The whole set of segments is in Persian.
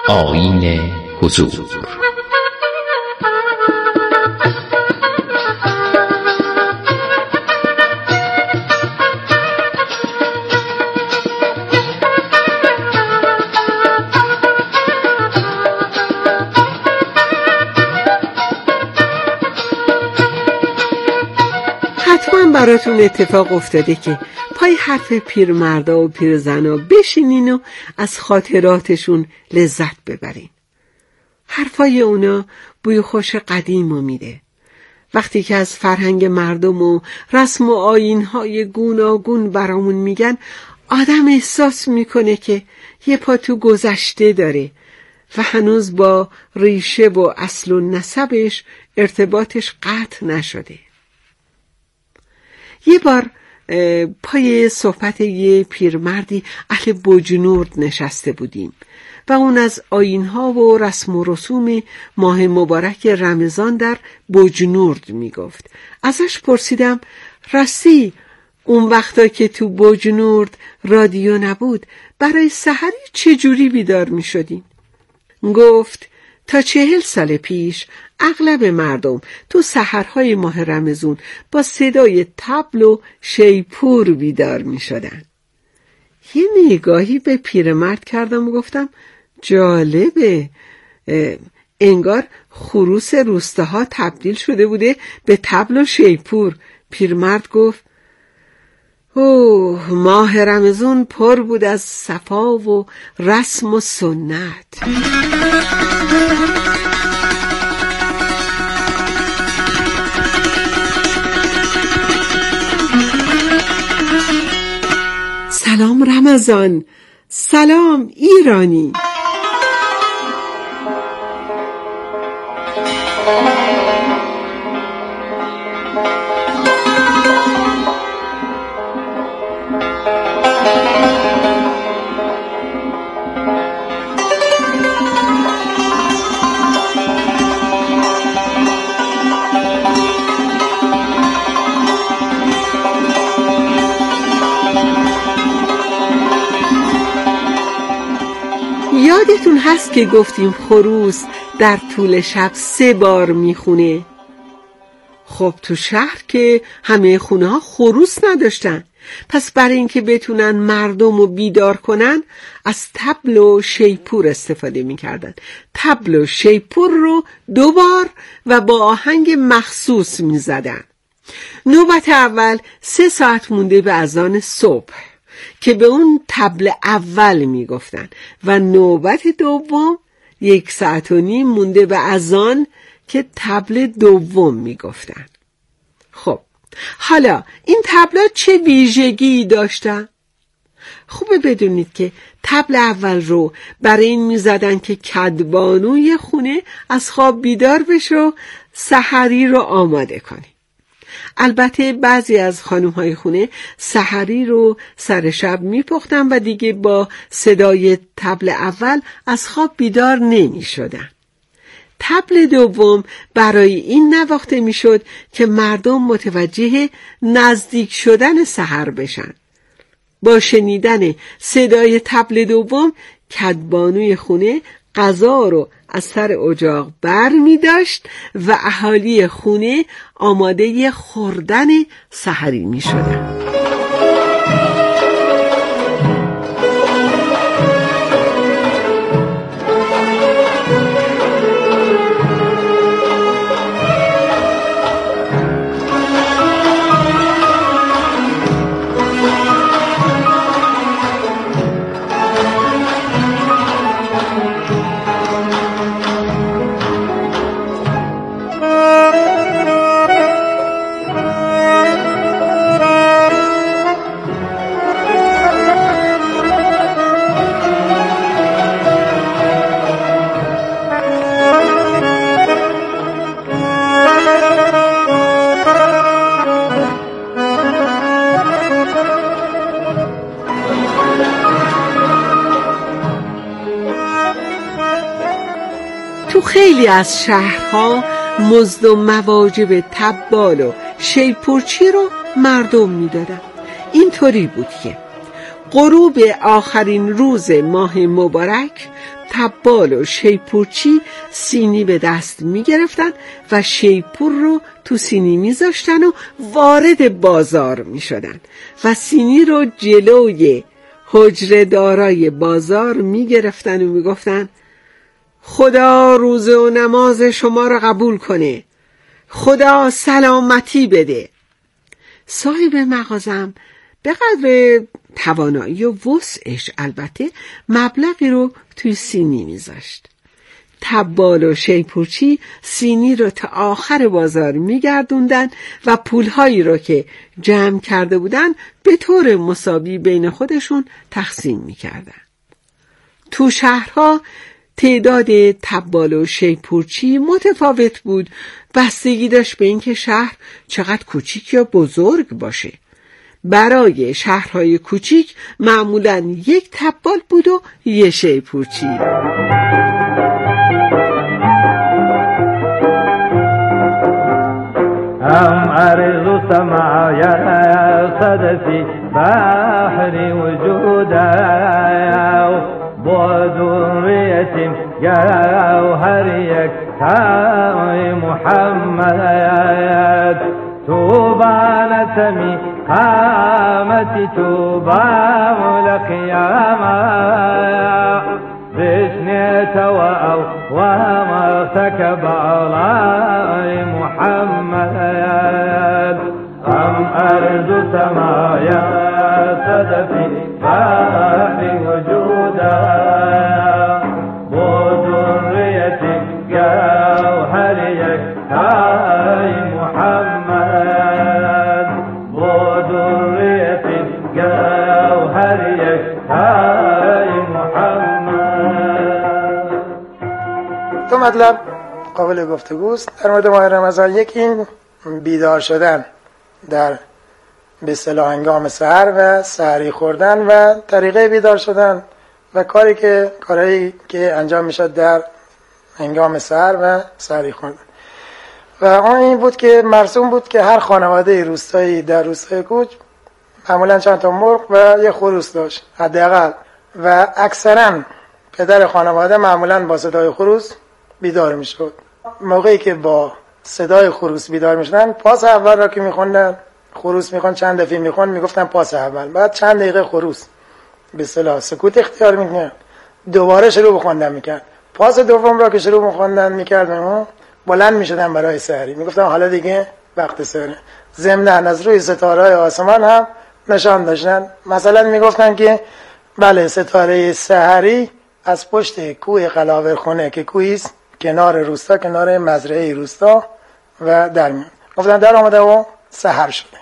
آیین حضور. حتما براتون اتفاق افتاده که پای حرف پیرمردا و پیرزنا بشینین و از خاطراتشون لذت ببرین. حرفای اونا بوی خوش قدیمو میده. وقتی که از فرهنگ مردم و رسم و آیین‌های گوناگون برامون میگن، آدم احساس میکنه که یه پا تو گذشته داره و هنوز با ریشه و اصل و نسبش ارتباطش قطع نشده. یه بار پای صحبت یه پیرمردی اهل بجنورد نشسته بودیم و اون از آیین‌ها و رسم و رسوم ماه مبارک رمضان در بجنورد میگفت. ازش پرسیدم راستی اون وقتا که تو بجنورد رادیو نبود برای سحری چجوری بیدار میشدین؟ گفت تا 40 سال پیش اغلب مردم تو سحرهای ماه رمضان با صدای طبل و شیپور بیدار می شدن. یه نگاهی به پیرمرد کردم و گفتم جالبه، انگار خروس روستاها تبدیل شده بوده به طبل و شیپور. پیرمرد گفت اوه، ماه رمضان پر بود از صفا و رسم و سنت. سلام رمضان، سلام ایرانی. یادتون هست که گفتیم خروس در طول شب 3 بار میخونه؟ خب تو شهر که همه خونه ها خروس نداشتن، پس برای اینکه بتونن مردم رو بیدار کنن از طبل و شیپور استفاده میکردن. طبل و شیپور رو 2 بار و با آهنگ مخصوص میزدن. نوبت اول 3 ساعت مونده به اذان صبح که به اون طبل اول میگفتن و نوبت دوم 1.5 ساعت مونده به اذان که طبل دوم میگفتن. خب حالا این طبلا چه ویژگی داشتن؟ خوبه بدونید که طبل اول رو برای این میزدن که کدبانوی خونه از خواب بیدار بشه و سحری رو آماده کنه. البته بعضی از خانم‌های خونه سحری رو سر شب میپختن و دیگه با صدای طبل اول از خواب بیدار نمی شدن. طبل دوم برای این نواخته میشد که مردم متوجه نزدیک شدن سحر بشن. با شنیدن صدای طبل دوم کدبانوی خونه غذا رو از سر اجاق بر می داشت و اهالی خونه آماده خوردن سحری می شدن. تو خیلی از شهرها مزد و مواجب تبال و شیپورچی رو مردم میدادن. اینطوری بود که غروب آخرین روز ماه مبارک تبال و شیپورچی سینی به دست می گرفتن و شیپور رو تو سینی می زاشتن و وارد بازار می شدن و سینی رو جلوی حجره دارای بازار می گرفتن و می گفتن خدا روزه و نماز شما را قبول کنه، خدا سلامتی بده. صاحب مغازم به قدر توانایی و وسعش البته مبلغی رو توی سینی میذاشت. تبال و شیپورچی سینی رو تا آخر بازار میگردوندن و پولهایی رو که جمع کرده بودن به طور مساوی بین خودشون تقسیم میکردن. تو شهرها تعداد تبال و شیپورچی متفاوت بود، بستگی داشت به اینکه شهر چقدر کوچیک یا بزرگ باشه. برای شهرهای کوچیک معمولاً یک تبال بود و یک شیپورچی. هم عرض سما یا صدفی بحر وجودا بودوریت جوهر یکتای محمد توبا نسمی قامت توبا لقیاما بشنیت و مرتکب علای محمد ام ارض سمایا صدفی بحر وجودا بذریت جوهر یکتای محمد بذریت جوهر یکتای محمد. دو مطلب قابل گفتگوست در مورد ماه رمضان. یک این بیدار شدن در به اصطلاح هنگام سحر و سحری خوردن و طریقه بیدار شدن و کارهایی که انجام میشد در هنگام سحر و سحری خوردن. و آن این بود که مرسوم بود که هر خانواده روستایی در روستای کوچ معمولا چند تا مرغ و یه خروس داشت حداقل، و اکثرا پدر خانواده معمولا با صدای خروس بیدار میشد. موقعی که با صدای خروس بیدار میشدن، پاس اول را که میخوندن، خروس میخوند چند دفعه میخوند، میگفتن پاس اول، بعد چند دقیقه خروس به اصطلاح سکوت اختیار میکرد، دوباره شروع به خوندن میکرد. پاس دوم را که شروع به خوندن میکردن بلند میشدن برای سحری، میگفتن حالا دیگه وقت سحره. ضمن از روی ستاره‌های آسمان هم نشان داشتن، مثلا میگفتن که بله ستاره سحری از پشت کوه قلاورخونه که کوهی است کنار روستا، کنار مزرعه روستا و در میان، گفتن در آمده و سحر شده.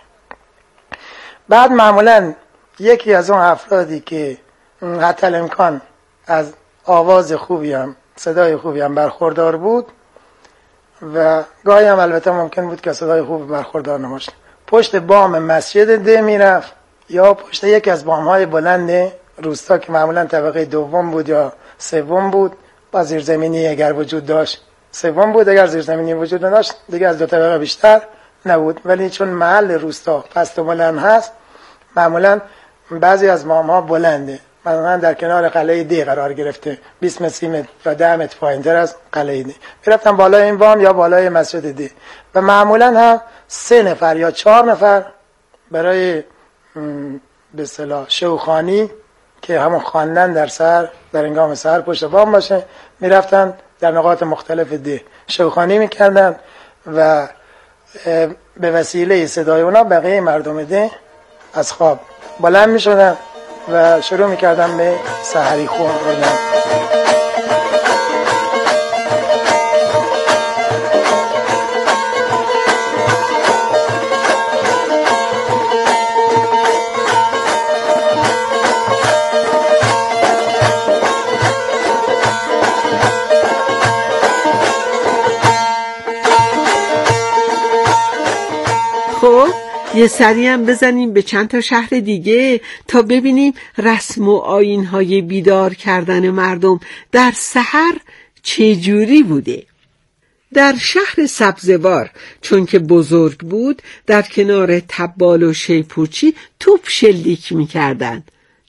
بعد معمولا یکی از اون افرادی که حتی الامکان از آواز خوبی هم صدای خوبی هم برخوردار بود و گاهی هم البته ممکن بود که صدای خوب برخوردار نباشه، پشت بام مسجد ده میرفت یا پشت یکی از بام‌های بلند روستا که معمولا طبقه دوم بود یا سوم بود، با زیرزمینی اگر وجود داشت سوم بود، اگر زیرزمینی وجود نداشت دیگه از دو طبقه بیشتر نبود. ولی چون محل روستا پست و بلند هست، معمولا بعضی از بام‌ها بلنده، مثلا در کنار قلعه دی قرار گرفته 20 30 متر یا 10 متر پایین‌تر از قلعه دی، میرفتن بالای این بام یا بالای مسجد دی و معمولا هم 3 نفر یا 4 نفر برای به اصطلاح شوخانی که همون خواندن در سحر در هنگام سحر پشت بام باشه، میرفتن در نقاط مختلف دی شوخانی میکردن و به وسیله صدای اونا بقیه مردم ده از خواب بلند میشدن و شروع میکردن به سحری خوردن. خب یه سری هم بزنیم به چند تا شهر دیگه تا ببینیم رسم و آیین‌های بیدار کردن مردم در سحر چجوری بوده. در شهر سبزوار چون که بزرگ بود، در کنار تبال و شیپورچی توپ شلیک می‌کردن.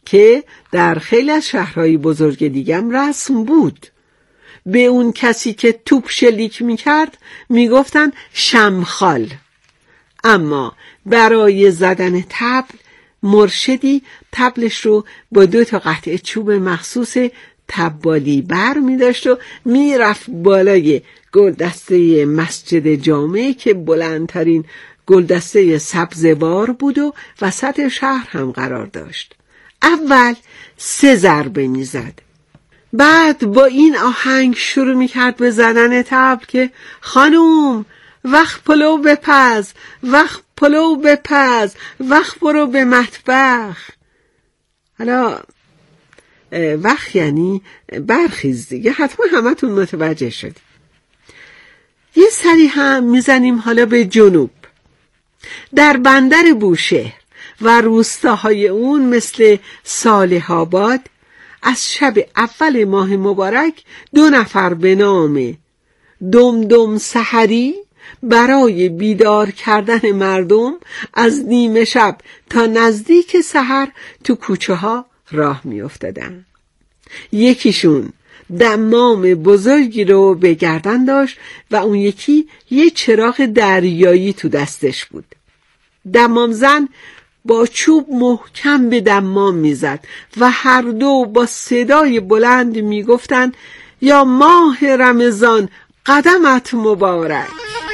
که در خیلی از شهرهای بزرگ دیگم رسم بود. به اون کسی که توپ شلیک میکرد میگفتن شمخال. اما برای زدن طبل مرشدی طبلش رو با 2 قطعه چوب مخصوص طبالی بر می‌داشت و میرفت بالای گلدسته مسجد جامع که بلندترین گلدسته سبزوار بود و وسط شهر هم قرار داشت. اول 3 ضربه میزد، بعد با این آهنگ شروع میکرد به زدن طبل که خانوم وقت پلو بپز، وقت پلو بپز، وقت برو به مطبخ. حالا وقت یعنی برخیز دیگه، حتما همتون متوجه شدید. یه سری هم میزنیم حالا به جنوب. در بندر بوشهر و روستاهای اون مثل صالح آباد از شب اول ماه مبارک 2 نفر به نام دمدم سحری برای بیدار کردن مردم از نیمه شب تا نزدیک سحر تو کوچه ها راه می افتادن. یکیشون دمام بزرگی رو به گردن داشت و اون یکی یه چراغ دریایی تو دستش بود. دمام زن با چوب محکم به دمام میزد و هر دو با صدای بلند میگفتن یا ماه رمضان قدمت مبارک.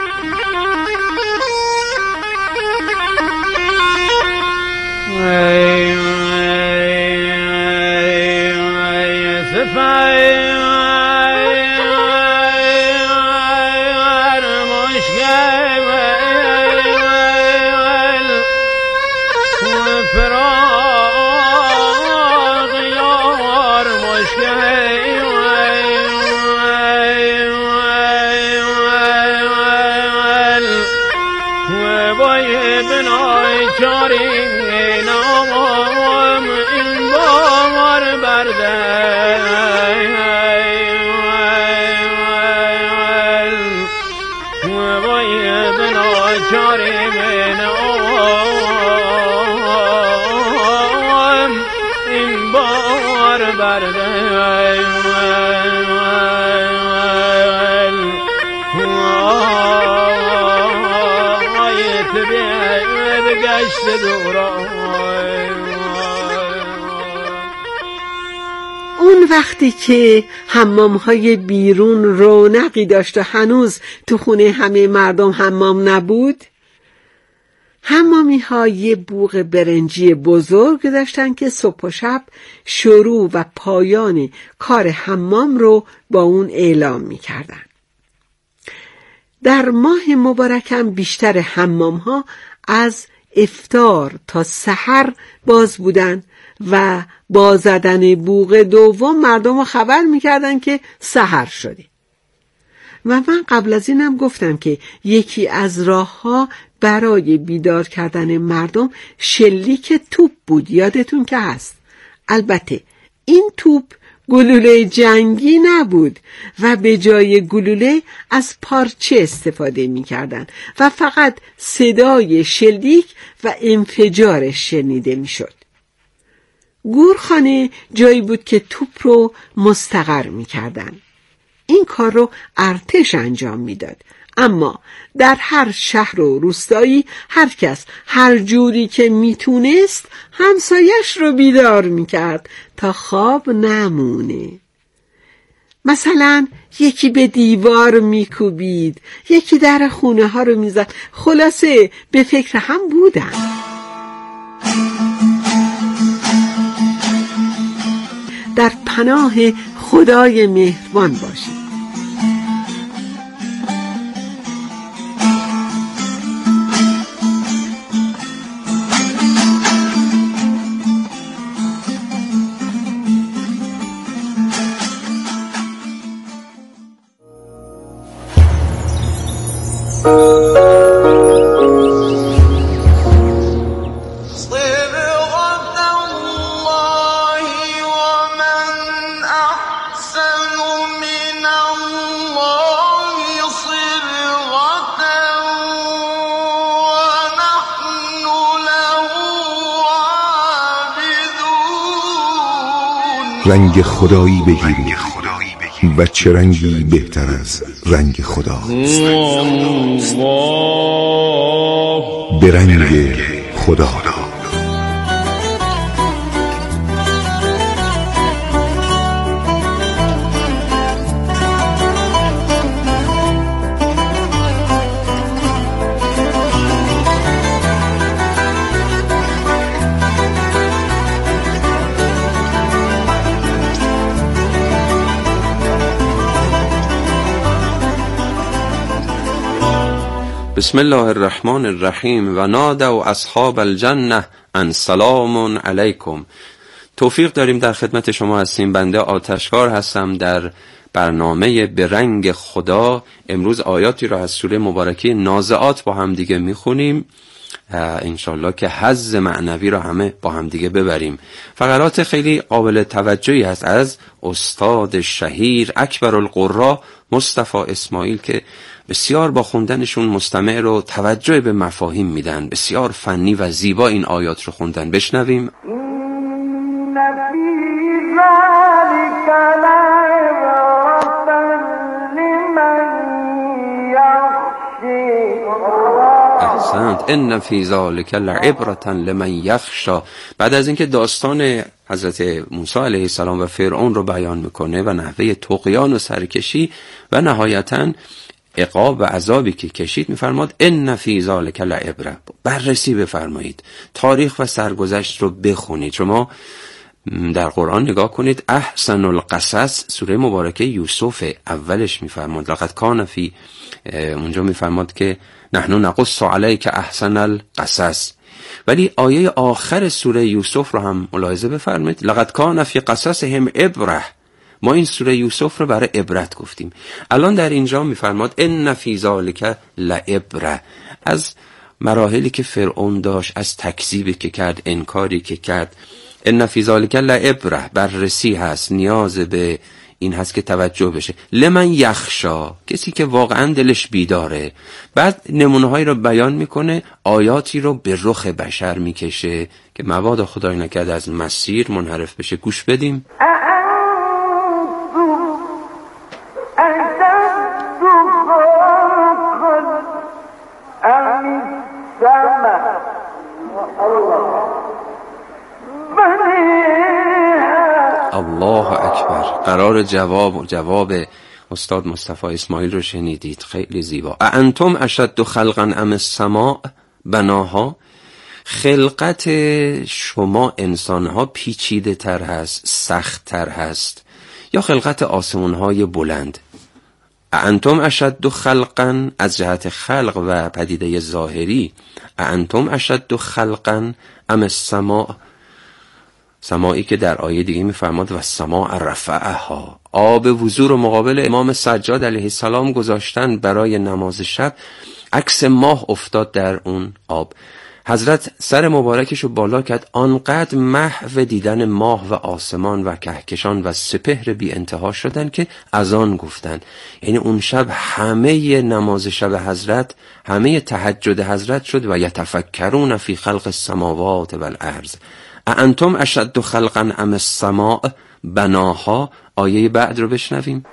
اون وقتی که حمام‌های بیرون رونقی داشت و هنوز تو خونه همه مردم حمام نبود، حمامی‌ها یه بوق برنجی بزرگ داشتن که صبح و شب شروع و پایان کار حمام رو با اون اعلام می‌کردن. در ماه مبارکم بیشتر حمام‌ها از افطار تا سحر باز بودن و با زدن بوق دوم مردم رو خبر میکردن که سحر شده. و من قبل از اینم گفتم که یکی از راه‌ها برای بیدار کردن مردم شلیک توپ بود، یادتون که هست. البته این توپ گلوله جنگی نبود و به جای گلوله از پارچه استفاده می‌کردند و فقط صدای شلیک و انفجارش شنیده می‌شد. گورخانه جایی بود که توپ رو مستقر می‌کردند. این کار رو ارتش انجام می‌داد. اما در هر شهر و روستایی هر کس هر جوری که میتونست همسایش رو بیدار میکرد تا خواب نمونه. مثلا یکی به دیوار میکوبید، یکی در خونه ها رو میزد. خلاصه به فکر هم بودن. در پناه خدای مهربان باشید. ومن أحسن من رنگ خدایی بگیرید و چه رنگی بهتر از رنگ خدا؟ به رنگ خدا. بسم الله الرحمن الرحیم و نادوا اصحاب الجنه ان سلام علیکم. توفیق داریم در خدمت شما هستیم. بنده آتشکار هستم در برنامه به رنگ خدا. امروز آیاتی را از سوره مبارکه نازعات با هم دیگه میخونیم انشالله که حظ معنوی را همه با هم دیگه ببریم. فقرات خیلی قابل توجهی هست از استاد شهیر اکبر القرا مصطفی اسماعیل که بسیار با خوندنشون مستمع رو توجه به مفاهیم میدن. بسیار فنی و زیبا این آیات رو خوندن. بشنویم. احسنت. ان فی ذلک لعبرة لمن یخشی. بعد از اینکه داستان حضرت موسی علیه السلام و فرعون رو بیان میکنه و نحوه طغیان و سرکشی و نهایتاً عقاب و عذابی که کشید میفرماد ان فی ذلک لعبرة. بررسی بفرمایید، تاریخ و سرگذشت رو بخونید. شما در قرآن نگاه کنید، احسن القصص سوره مبارکه یوسف اولش میفرماد لقد کان فی، اونجا میفرماد که نحن نقص علیک احسن القصص. ولی آیه آخر سوره یوسف رو هم ملاحظه بفرمایید، لقد کان فی قصصهم عبره. ما این سوره یوسف رو برای عبرت گفتیم. الان در اینجا میفرماد ان فی ذلک لعبره، از مراحلی که فرعون داشت، از تکذیبی که کرد، انکاری که کرد. ان فی ذلک لعبره، بررسی هست، نیاز به این هست که توجه بشه. لمن یخشا، کسی که واقعا دلش بیداره. بعد نمونه‌هایی رو بیان میکنه، آیاتی رو به رخ بشر میکشه که مبادا خدای نکرده از مسیر منحرف بشه. گوش بدیم. الله اکبر. قرار جواب استاد مصطفی اسماعیل رو شنیدید، خیلی زیبا. انتم اشد خلقا ام السماء بناها. خلقت شما انسانها پیچیده تر هست، سخت تر هست یا خلقت آسمون های بلند؟ انتم اشد خلقا از جهت خلق و پدیده ظاهری، انتم اشد خلقا ام السماء، سماعی که در آیه دیگه میفرماد و السماء رفعها. آب وضو رو مقابل امام سجاد علیه السلام گذاشتن برای نماز شب، عکس ماه افتاد در اون آب. حضرت سر مبارکشو بالا کرد، آنقدر محو دیدن ماه و آسمان و کهکشان و سپهر بی انتها شدن که اذان گفتن. یعنی اون شب همه نماز شب حضرت، همه تهجد حضرت شد و یتفکرون فی خلق السماوات والارض. انتم اشد خلقا ام السماء بناها. آیه بعد رو بشنویم.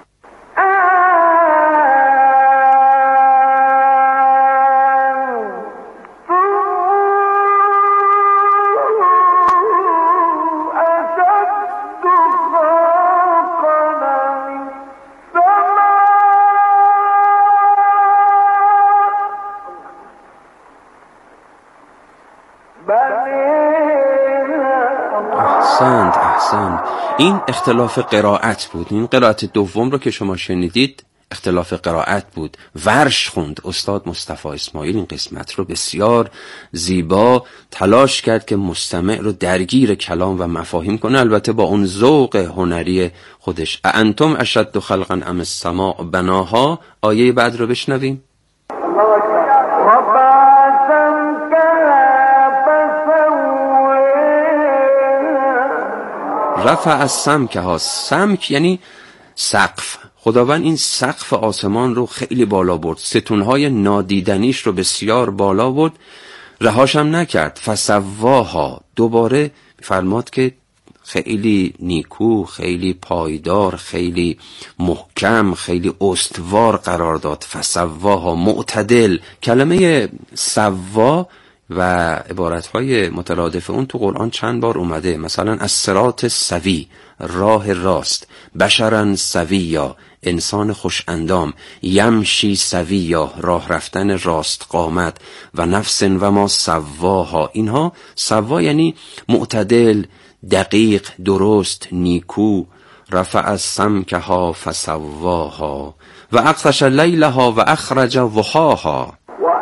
احسنت. این اختلاف قرائت بود. این قرائت دوم رو که شما شنیدید اختلاف قرائت بود. ورش خوند استاد مصطفی اسماعیل این قسمت رو بسیار زیبا، تلاش کرد که مستمع رو درگیر کلام و مفاهیم کنه، البته با اون ذوق هنری خودش. انتم اشد خلقا ام السماء بناها. آیه بعد رو بشنویم. رفع از سمکه ها. سمک یعنی سقف. خداوند این سقف آسمان رو خیلی بالا برد، ستونهای نادیدنیش رو بسیار بالا برد، رهاشم نکرد. فسواها، دوباره فرماد که خیلی نیکو، خیلی پایدار، خیلی محکم، خیلی استوار قرار داد. فسواها، معتدل. کلمه سوا و عبارتهای مترادف اون تو قرآن چند بار اومده. مثلا الصراط سوی، راه راست. بشرا سویا، انسان خوش اندام. یمشی سویا، راه رفتن راست قامت. و نفس و ما سواها. اینها سوا یعنی معتدل، دقیق، درست، نیکو. رفع السمکها فسواها و اغطش لیلها و اخرج ضحاها.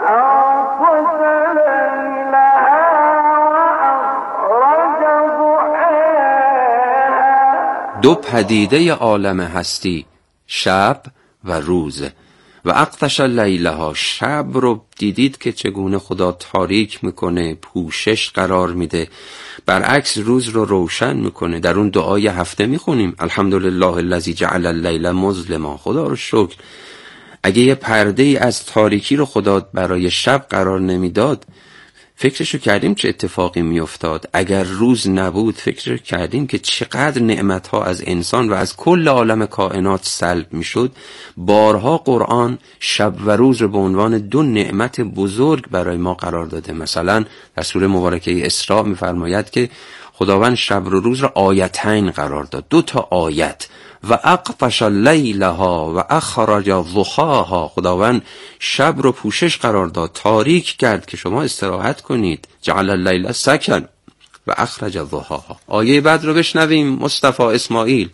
دو پدیده عالم هستی، شب و روز. و اغطش لیلها، شب رو دیدید که چگونه خدا تاریک میکنه، پوشش قرار میده، برعکس روز رو روشن میکنه. در اون دعای هفته میخونیم الحمدلله الذی جعل اللیل مظلما. خدا رو شکر، اگه یه پرده ای از تاریکی رو خدا برای شب قرار نمیداد، فکرشو کردیم چه اتفاقی میافتاد؟ اگر روز نبود فکرشو کردیم که چقدر نعمتها از انسان و از کل عالم کائنات سلب میشد؟ بارها قرآن شب و روز رو به عنوان دو نعمت بزرگ برای ما قرار داده. مثلا در سوره مبارکه اسراء میفرماید که خداوند شب و روز را آیتین قرار داد، دو تا آیت. و اغطش لیلها و اخرج ضحاها، خداوند شب رو پوشش قرار داد، تاریک کرد که شما استراحت کنید. جعل اللیل سکن و اخرج ضحاها. آیه بعد رو بشنویم. مصطفی اسماعیل.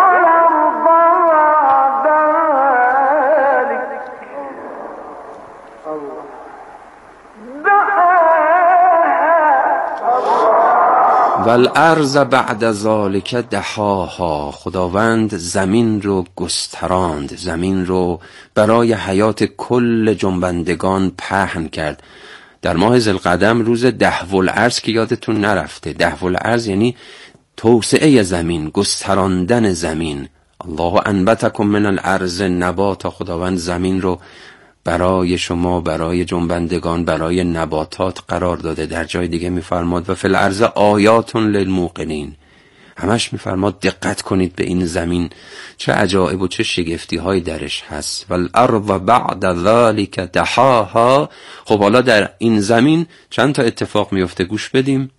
والارض بعد ذالک دحاها، خداوند زمین رو گستراند، زمین رو برای حیات کل جنبندگان پهن کرد. در ماه ذوالقعده روز دحوالارض که یادتون نرفته، دحوالارض یعنی توسعه زمین، گستراندن زمین. الله انبتکم من الارض نباتا، خداوند زمین رو برای شما، برای جنبندگان، برای نباتات قرار داده. در جای دیگه میفرماد و فی الارض آیات للموقنین، همش میفرماد دقت کنید به این زمین، چه عجایب و چه شگفتی های درش هست. والارض بعد ذلک دحاها. خب حالا در این زمین چند تا اتفاق میفته، گوش بدیم.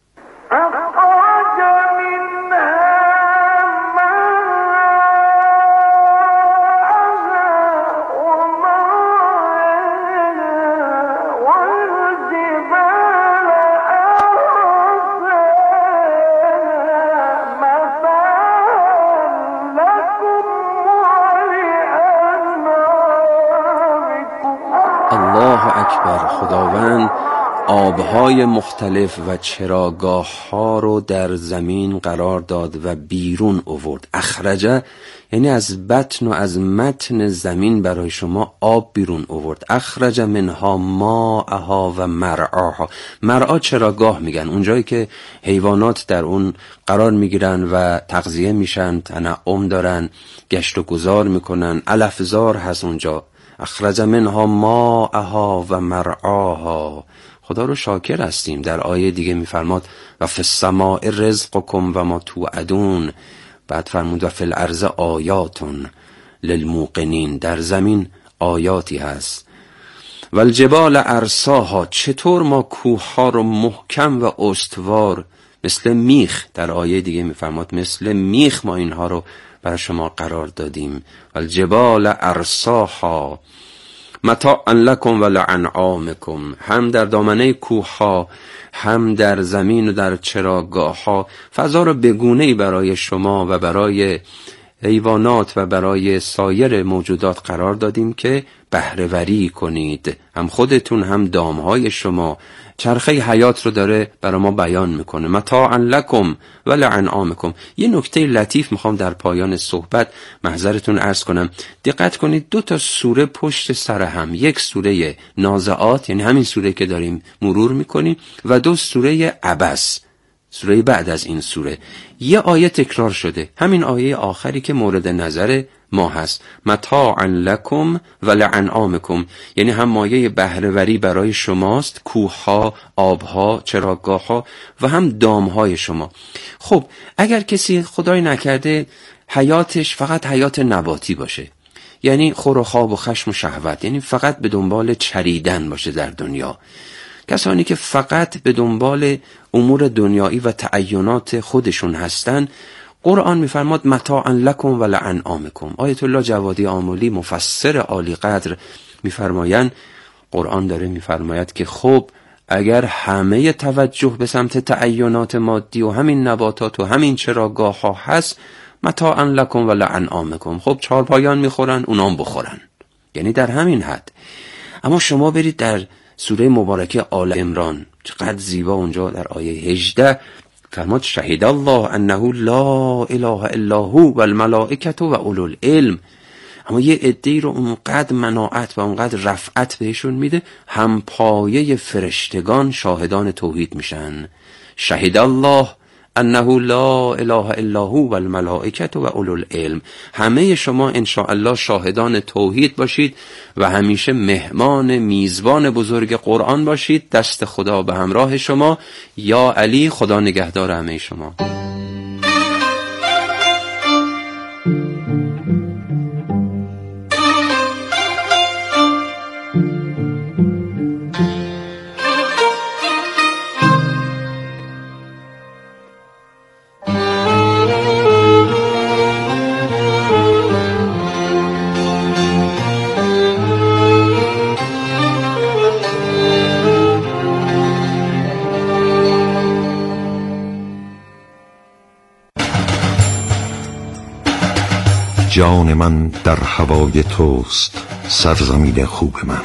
خداوند آبهای مختلف و چراگاه‌ها رو در زمین قرار داد و بیرون آورد. اخرجه یعنی از بطن و از متن زمین برای شما آب بیرون آورد. اخرج منها ماءها و مرعاها. مرعا چراگاه میگن، اونجایی که حیوانات در اون قرار میگیرن و تغذیه میشن، تنعم دارن، گشت و گذار میکنن، علفزار هست اونجا. اخرج منها ماءها و مرعاها. خدا رو شاکر هستیم. در آیه دیگه میفرماد و فی السماء رزقکم و ما توعدون. بعد فرمود و فی الارض آیات للموقنین. در زمین آیاتی هست. و الجبال ارساها. چطور ما کوه ها رو محکم و استوار مثل میخ، در آیه دیگه میفرماد مثل میخ ما اینها رو برای شما قرار دادیم. و الجبال ارساها متاعا لکم و لانعامکم. هم در دامنه کوه ها، هم در زمین و در چراگاه ها فضا رو بگونه‌ای برای شما و برای حیوانات و برای سایر موجودات قرار دادیم که بهره‌وری کنید. هم خودتون هم دامهای شما. چرخه حیات رو داره برای ما بیان میکنه. متاعا لکم و لانعامکم. یه نکته لطیف میخوام در پایان صحبت محضرتون عرض کنم. دقت کنید، دو تا سوره پشت سر هم، یک سوره نازعات یعنی همین سوره که داریم مرور میکنیم و دو سوره عبس. سوره بعد از این سوره یه آیه تکرار شده، همین آیه آخری که مورد نظر ما هست، متاعا لکم و لانعامکم، یعنی هم مایه بهره‌وری برای شماست، کوه‌ها، آب‌ها، چراگاه‌ها و هم دام‌های شما. خب اگر کسی خدای نکرده حیاتش فقط حیات نباتی باشه، یعنی خور و خواب و خشم و شهوت، یعنی فقط به دنبال چریدن باشه در دنیا، کسانی که فقط به دنبال امور دنیایی و تعینات خودشون هستن، قرآن میفرماد متاعا لکم و لانعامکم. آیت الله جوادی آملی مفسر عالی قدر میفرمایند، قرآن داره میفرماید که خب اگر همه توجه به سمت تعینات مادی و همین نباتات و همین چراگاه ها هست، متاعا لکم و لانعامکم، خب چهارپایان میخورن اونام بخورن، یعنی در همین حد. اما شما برید در سوره مبارکه آل عمران، چقدر زیبا اونجا در آیه 18 فرمود شهید الله انه لا اله الا هو و الملائکه و اولو العلم. اما یه عده‌ای رو اونقدر مناعت و اونقدر رفعت بهشون میده، هم پایه فرشتگان شاهدان توحید میشن. شهید الله انه لا اله الا هو و الملائکه و اولو العلم. همه شما انشاءالله شاهدان توحید باشید و همیشه مهمان میزبان بزرگ قرآن باشید. دست خدا به همراه شما. یا علی، خدا نگهدار همه شما. جان من در هوای توست، سرزمین خوب من.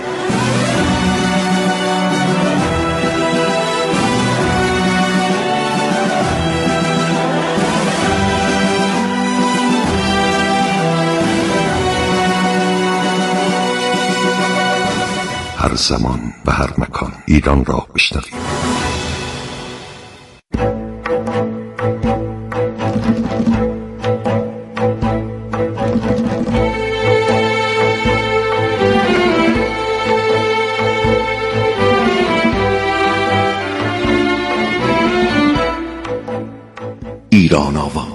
هر زمان و هر مکان ایران را بشنوید. ایران آوا.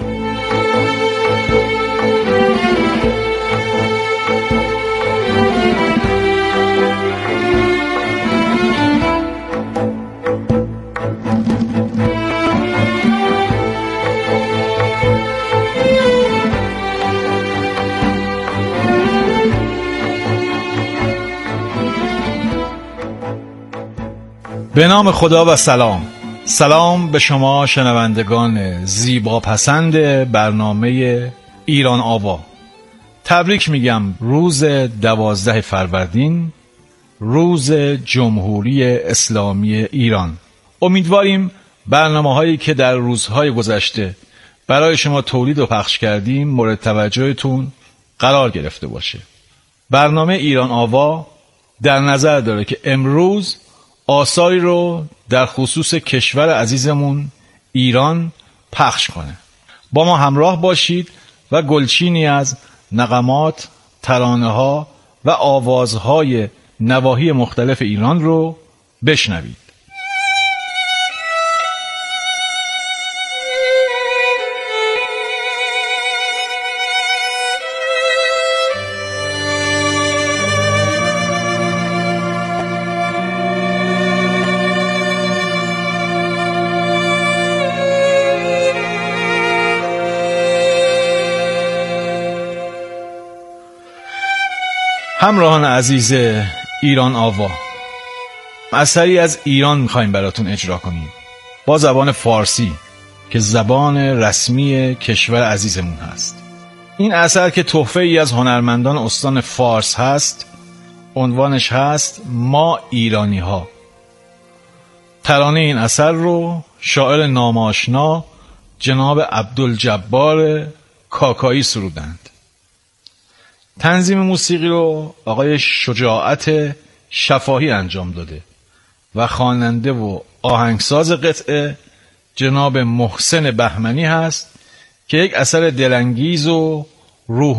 به نام خدا و سلام به شما شنوندگان زیبا پسند برنامه ایران آوا. تبریک میگم روز 12 فروردین، روز جمهوری اسلامی ایران. امیدواریم برنامه هایی که در روزهای گذشته برای شما تولید و پخش کردیم مورد توجهتون قرار گرفته باشه. برنامه ایران آوا در نظر داره که امروز آثاری رو در خصوص کشور عزیزمون ایران پخش کنه. با ما همراه باشید و گلچینی از نغمات، ترانه‌ها و آوازهای نواحی مختلف ایران رو بشنوید. همراهان عزیز ایران آوا، اثری از ایران میخوایم براتون اجرا کنیم با زبان فارسی که زبان رسمی کشور عزیزمون هست. این اثر که تحفه ای از هنرمندان استان فارس هست، عنوانش هست ما ایرانی ها. ترانه این اثر رو شاعر ناماشنا جناب عبدالجبار کاکایی سرودند. تنظیم موسیقی رو آقای شجاعت شفاهی انجام داده و خواننده و آهنگساز قطعه جناب محسن بهمنی هست که یک اثر دلانگیز و روح